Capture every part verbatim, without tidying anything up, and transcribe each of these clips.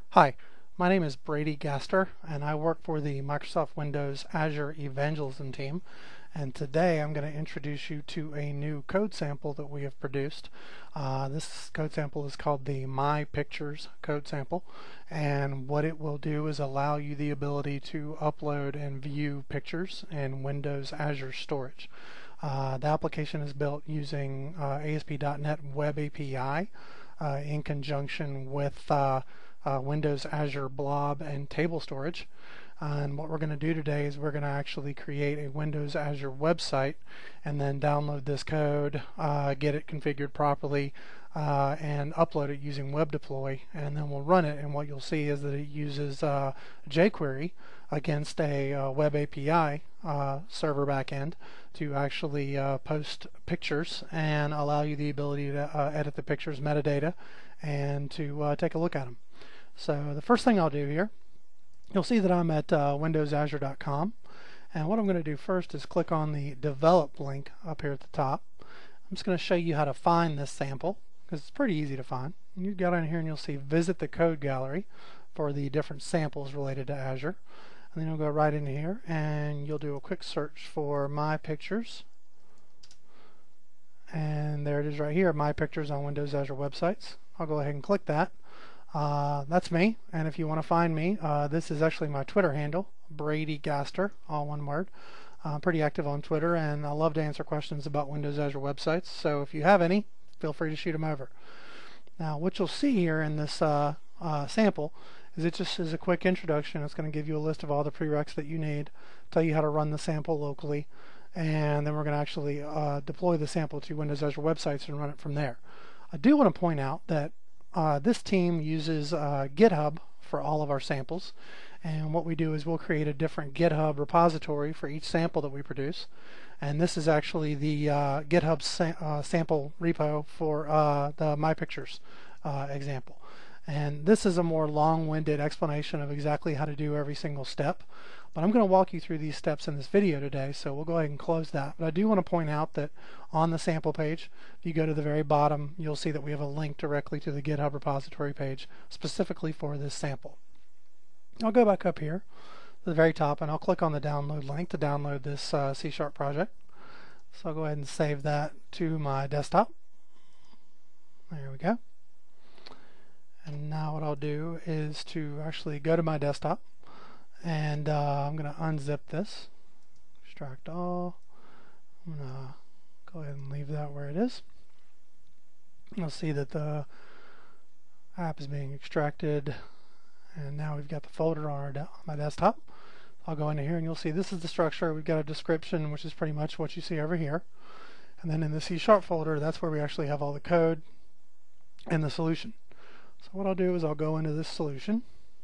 Hi, my name is Brady Gaster, and I work for the Microsoft Windows Azure Evangelism team. And today I'm going to introduce you to a new code sample that we have produced. Uh, this code sample is called the My Pictures code sample, and what it will do is allow you the ability to upload and view pictures in Windows Azure storage. Uh, the application is built using uh, A S P dot net Web A P I uh, in conjunction with uh, Uh, Windows Azure Blob and table storage. Uh, and what we're going to do today is we're going to actually create a Windows Azure website and then download this code, uh, get it configured properly, uh, and upload it using WebDeploy, and then we'll run it. And what you'll see is that it uses uh, jQuery against a uh, Web A P I uh, server backend to actually uh, post pictures and allow you the ability to uh, edit the pictures metadata and to uh, take a look at them. So the first thing I'll do here, you'll see that I'm at uh, windows azure dot com, and what I'm going to do first is click on the develop link up here at the top. I'm just going to show you how to find this sample because it's pretty easy to find. You get in here and you'll see visit the code gallery for the different samples related to Azure, and then you'll go right in here and you'll do a quick search for My Pictures, and there it is right here, My Pictures on Windows Azure Websites. I'll go ahead and click that. Uh, that's me, and if you want to find me, uh, this is actually my Twitter handle, Brady Gaster, all one word. I'm uh, pretty active on Twitter, and I love to answer questions about Windows Azure websites, so if you have any, feel free to shoot them over. Now, what you'll see here in this uh, uh, sample is it just is a quick introduction. It's going to give you a list of all the prereqs that you need, tell you how to run the sample locally, and then we're going to actually uh, deploy the sample to Windows Azure websites and run it from there. I do want to point out that Uh, this team uses uh, GitHub for all of our samples, and what we do is we'll create a different GitHub repository for each sample that we produce, and this is actually the uh, GitHub sa uh, sample repo for uh, the My Pictures uh, example. And this is a more long-winded explanation of exactly how to do every single step, but I'm going to walk you through these steps in this video today, so we'll go ahead and close that. But I do want to point out that on the sample page, if you go to the very bottom, you'll see that we have a link directly to the GitHub repository page specifically for this sample. I'll go back up here to the very top and I'll click on the download link to download this uh, C Sharp project. So I'll go ahead and save that to my desktop. There we go. And now what I'll do is to actually go to my desktop, and uh, I'm going to unzip this, extract all. I'm going to go ahead and leave that where it is. You'll see that the app is being extracted, and now we've got the folder on, our de on my desktop. I'll go into here and you'll see this is the structure. We've got a description, which is pretty much what you see over here. And then in the C Sharp folder, that's where we actually have all the code and the solution. So what I'll do is I'll go into this solution.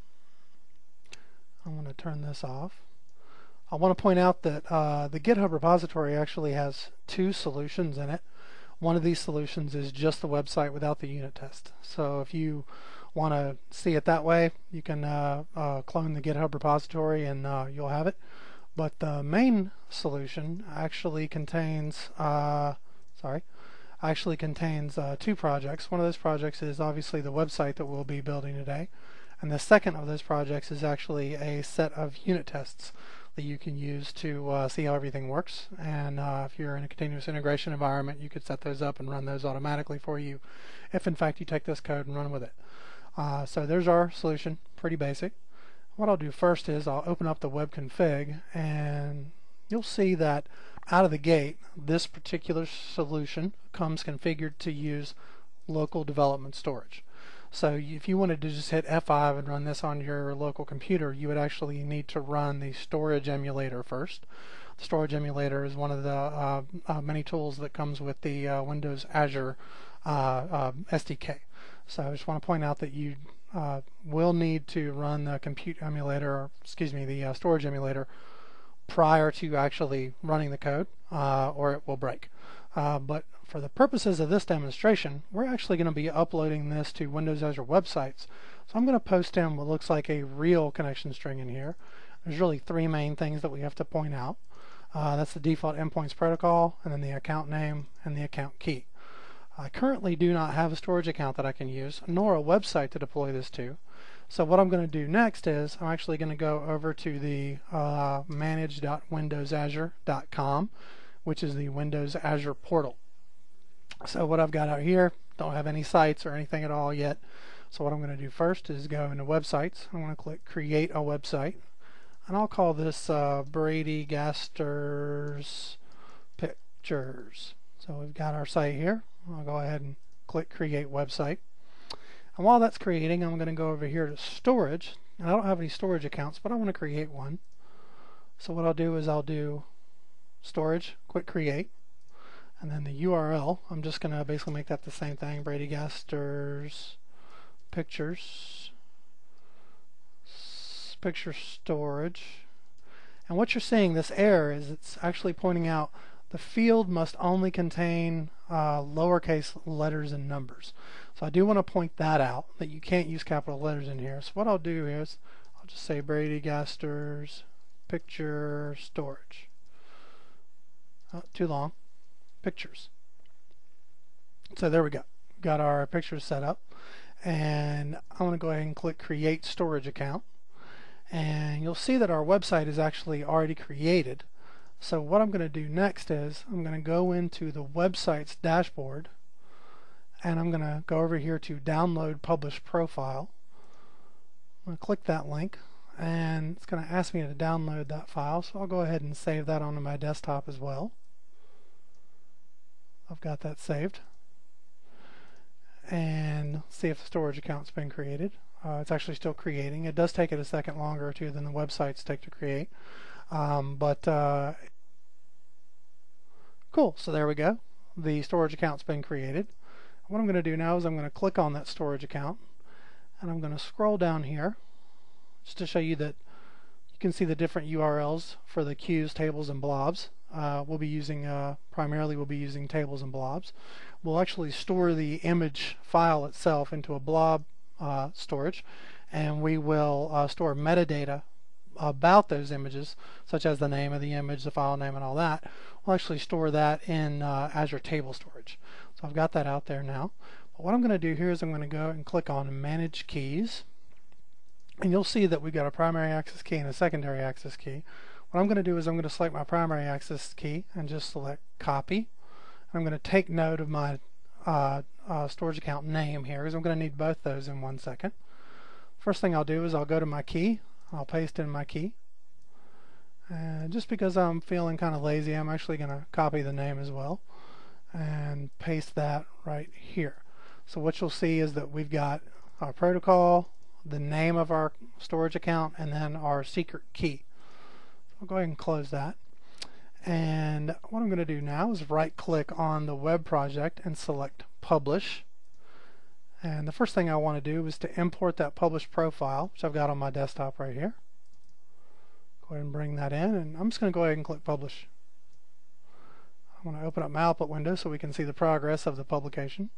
I'm going to turn this off. I want to point out that uh, the GitHub repository actually has two solutions in it. One of these solutions is just the website without the unit test. So if you want to see it that way, you can uh, uh, clone the GitHub repository and uh, you'll have it. But the main solution actually contains, uh, sorry, actually contains uh, two projects. One of those projects is obviously the website that we'll be building today, and the second of those projects is actually a set of unit tests that you can use to uh, see how everything works. And uh, if you're in a continuous integration environment, you could set those up and run those automatically for you if in fact you take this code and run with it. Uh, so there's our solution, pretty basic. What I'll do first is I'll open up the web config, and you'll see that out of the gate this particular solution comes configured to use local development storage. So if you wanted to just hit F five and run this on your local computer, you would actually need to run the storage emulator first. The storage emulator is one of the uh, uh, many tools that comes with the uh, Windows Azure uh, uh, S D K. So I just want to point out that you uh, will need to run the compute emulator, or excuse me, the uh, storage emulator prior to actually running the code, uh, or it will break. Uh, but for the purposes of this demonstration, we're actually going to be uploading this to Windows Azure websites. So I'm going to post in what looks like a real connection string in here. There's really three main things that we have to point out. Uh, that's the default endpoints protocol, and then the account name and the account key. I currently do not have a storage account that I can use, nor a website to deploy this to. So what I'm going to do next is I'm actually going to go over to the uh, manage dot windows azure dot com, which is the Windows Azure portal. So what I've got out here, don't have any sites or anything at all yet. So what I'm going to do first is go into websites. I'm going to click create a website, and I'll call this uh, Brady Gaster's Pictures. So we've got our site here. I'll go ahead and click create website. And while that's creating, I'm going to go over here to storage. And I don't have any storage accounts, but I want to create one. So what I'll do is I'll do storage, click create, and then the U R L, I'm just going to basically make that the same thing, Brady Gaster's Pictures, Picture Storage. And what you're seeing, this error, is it's actually pointing out the field must only contain uh, lowercase letters and numbers. So I do want to point that out, that you can't use capital letters in here. So what I'll do is I'll just say Brady Gaster's Picture Storage. Oh, too long. Pictures. So there we go. Got our pictures set up. And I'm going to go ahead and click Create Storage Account. And you'll see that our website is actually already created. So what I'm going to do next is I'm going to go into the website's dashboard, and I'm going to go over here to Download Publish Profile. I'm going to click that link, and it's going to ask me to download that file, so I'll go ahead and save that onto my desktop as well. I've got that saved. And see if the storage account's been created. Uh, it's actually still creating. It does take it a second longer or two than the websites take to create. Um, but uh, cool, so there we go. The storage account's been created. What I'm going to do now is I'm going to click on that storage account, and I'm going to scroll down here just to show you that you can see the different U R Ls for the queues, tables, and blobs. Uh, we'll be using uh, primarily we'll be using tables and blobs. We'll actually store the image file itself into a blob uh, storage, and we will uh, store metadata about those images, such as the name of the image, the file name, and all that. We'll actually store that in uh, Azure Table Storage. So I've got that out there now. But what I'm going to do here is I'm going to go and click on Manage Keys, and you'll see that we've got a primary access key and a secondary access key. What I'm going to do is I'm going to select my primary access key and just select Copy. I'm going to take note of my uh, uh, storage account name here, because I'm going to need both those in one second. First thing I'll do is I'll go to my key. I'll paste in my key, and just because I'm feeling kind of lazy, I'm actually going to copy the name as well and paste that right here. So what you'll see is that we've got our protocol, the name of our storage account, and then our secret key. So I'll go ahead and close that, and what I'm going to do now is right click on the web project and select Publish. And the first thing I want to do is to import that published profile, which I've got on my desktop right here. Go ahead and bring that in, and I'm just going to go ahead and click Publish. I want to open up my output window so we can see the progress of the publication.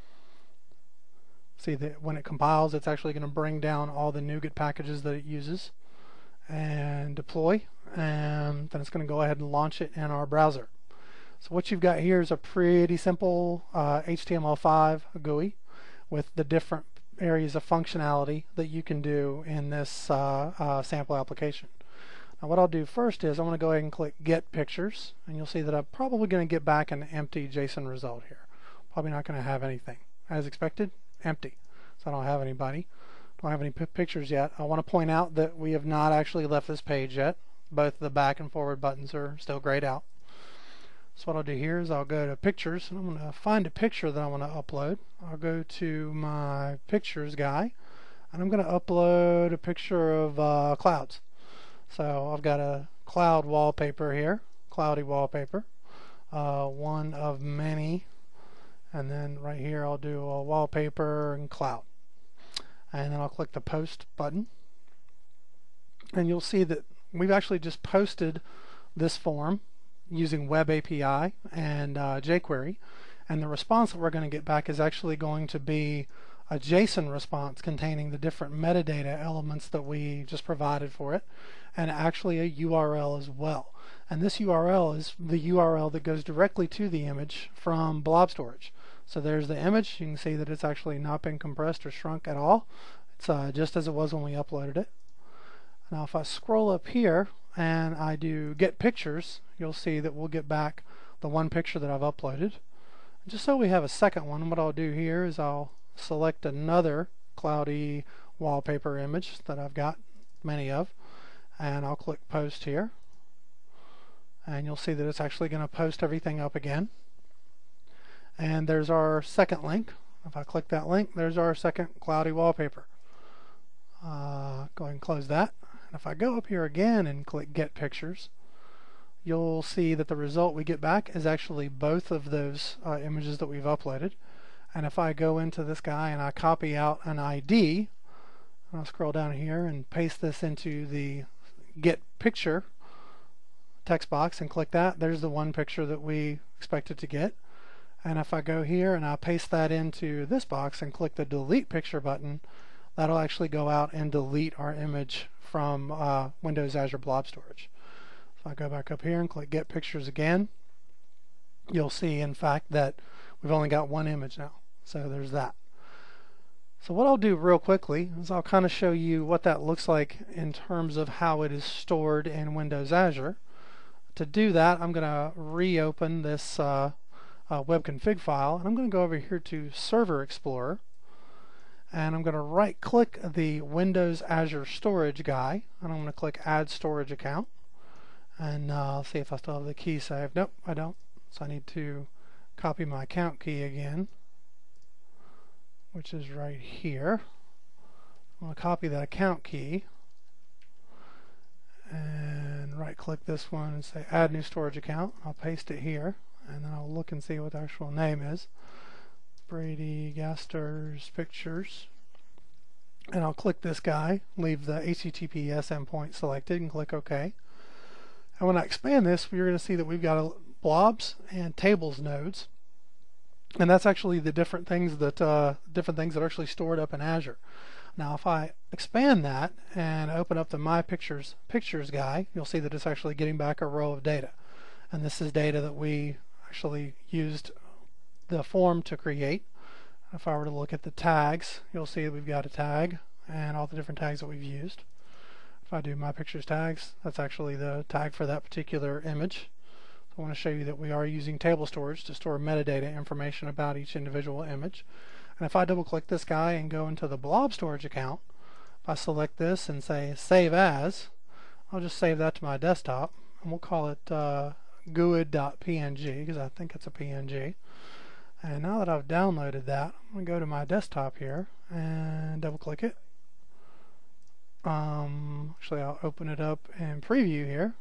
See that when it compiles, it's actually going to bring down all the NuGet packages that it uses and deploy, and then it's going to go ahead and launch it in our browser. So what you've got here is a pretty simple uh, H T M L five G U I with the different areas of functionality that you can do in this uh, uh, sample application. Now what I'll do first is I'm going to go ahead and click Get Pictures, and you'll see that I'm probably going to get back an empty JSON result here. Probably not going to have anything. As expected, empty. So I don't have anybody. Don't have any pictures yet. I want to point out that we have not actually left this page yet. Both the back and forward buttons are still grayed out. So what I'll do here is I'll go to Pictures, and I'm going to find a picture that I want to upload. I'll go to my Pictures guy, and I'm going to upload a picture of uh, clouds. So I've got a cloud wallpaper here, cloudy wallpaper, uh, one of many, and then right here I'll do a wallpaper and cloud. And then I'll click the Post button, and you'll see that we've actually just posted this form using Web A P I and uh, jQuery, and the response that we're going to get back is actually going to be a JSON response containing the different metadata elements that we just provided for it, and actually a U R L as well. And this U R L is the U R L that goes directly to the image from Blob Storage. So there's the image. You can see that it's actually not been compressed or shrunk at all. It's uh, just as it was when we uploaded it. Now if I scroll up here and I do get pictures, you'll see that we'll get back the one picture that I've uploaded. Just so we have a second one, what I'll do here is I'll select another cloudy wallpaper image that I've got many of, and I'll click post here, and you'll see that it's actually going to post everything up again. And there's our second link. If I click that link, there's our second cloudy wallpaper. Uh, go ahead and close that. And if I go up here again and click get pictures, you'll see that the result we get back is actually both of those uh, images that we've uploaded. And if I go into this guy and I copy out an I D, I'll scroll down here and paste this into the get picture text box and click that, there's the one picture that we expected to get. And if I go here and I paste that into this box and click the delete picture button, that'll actually go out and delete our image from uh, Windows Azure Blob Storage. If I go back up here and click get pictures again, you'll see in fact that we've only got one image now. So there's that. So what I'll do real quickly is I'll kind of show you what that looks like in terms of how it is stored in Windows Azure. To do that, I'm going to reopen this uh, uh, web config file, and I'm going to go over here to Server Explorer, and I'm going to right click the Windows Azure Storage guy, and I'm going to click Add Storage Account, and uh, I'll see if I still have the key saved. Nope, I don't. So I need to copy my account key again, which is right here. I'm going to copy that account key and right click this one and say add new storage account. I'll paste it here, and then I'll look and see what the actual name is. Brady Gaster's Pictures. And I'll click this guy, leave the H T T P S endpoint selected, and click OK. And when I expand this, we're going to see that we've got a blobs and tables nodes. And that's actually the different things that uh, different things that are actually stored up in Azure. Now if I expand that and open up the My Pictures Pictures guy, you'll see that it's actually getting back a row of data. And this is data that we actually used the form to create. If I were to look at the tags, you'll see that we've got a tag and all the different tags that we've used. If I do My Pictures Tags, that's actually the tag for that particular image. I want to show you that we are using table storage to store metadata information about each individual image. And if I double click this guy and go into the blob storage account, if I select this and say save as, I'll just save that to my desktop, and we'll call it uh, good dot P N G because I think it's a P N G. And now that I've downloaded that, I'm going to go to my desktop here and double click it. Um, actually I'll open it up in preview here,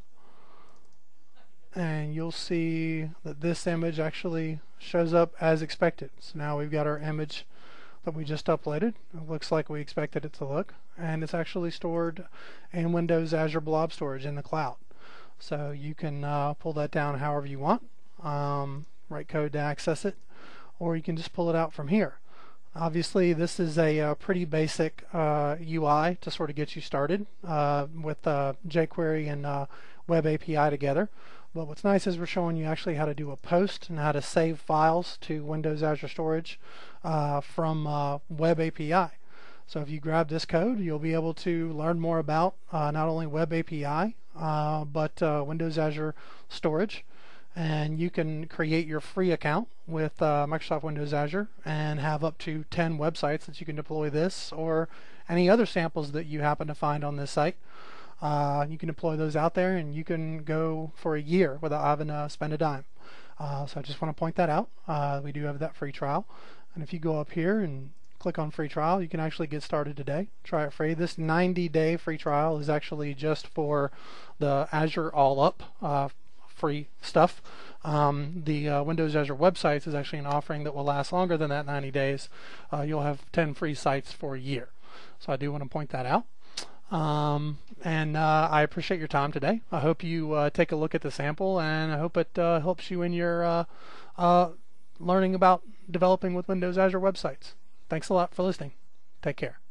and you'll see that this image actually shows up as expected. So now we've got our image that we just uploaded. It looks like we expected it to look, and it's actually stored in Windows Azure Blob Storage in the cloud. So you can uh, pull that down however you want, um, write code to access it, or you can just pull it out from here. Obviously this is a uh, pretty basic uh, U I to sort of get you started uh, with uh, jQuery and uh, Web A P I together. But what's nice is we're showing you actually how to do a post and how to save files to Windows Azure Storage uh, from uh, Web A P I. So if you grab this code, you'll be able to learn more about uh, not only Web A P I, uh, but uh, Windows Azure Storage. And you can create your free account with uh, Microsoft Windows Azure and have up to ten websites that you can deploy this or any other samples that you happen to find on this site. Uh, you can deploy those out there, and you can go for a year without having to spend a dime. Uh, so I just want to point that out. Uh, we do have that free trial, and if you go up here and click on free trial, you can actually get started today. Try it free. This ninety day free trial is actually just for the Azure All Up uh, free stuff. Um, the uh, Windows Azure websites is actually an offering that will last longer than that ninety days. Uh, you'll have ten free sites for a year. So I do want to point that out. Um, and uh, I appreciate your time today. I hope you uh, take a look at the sample, and I hope it uh, helps you in your uh, uh, learning about developing with Windows Azure websites. Thanks a lot for listening. Take care.